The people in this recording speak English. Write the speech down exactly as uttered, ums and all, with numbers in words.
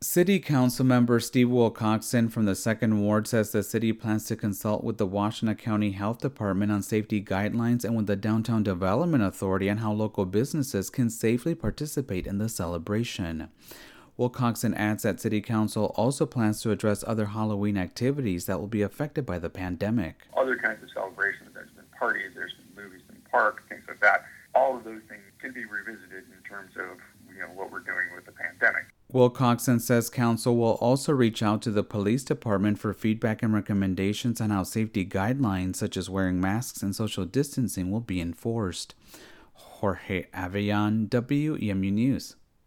City Council member Steve Wilcoxon from the second Ward says the city plans to consult with the Washtenaw County Health Department on safety guidelines and with the Downtown Development Authority on how local businesses can safely participate in the celebration. Wilcoxon adds that City Council also plans to address other Halloween activities that will be affected by the pandemic. Other kinds of celebrations, there's been parties, there's been movies in the park, things like that. All of those things can be revisited in terms of you know what we're doing with the pandemic. Wilcoxon says council will also reach out to the police department for feedback and recommendations on how safety guidelines such as wearing masks and social distancing will be enforced. Jorge Avellán, W E M U News.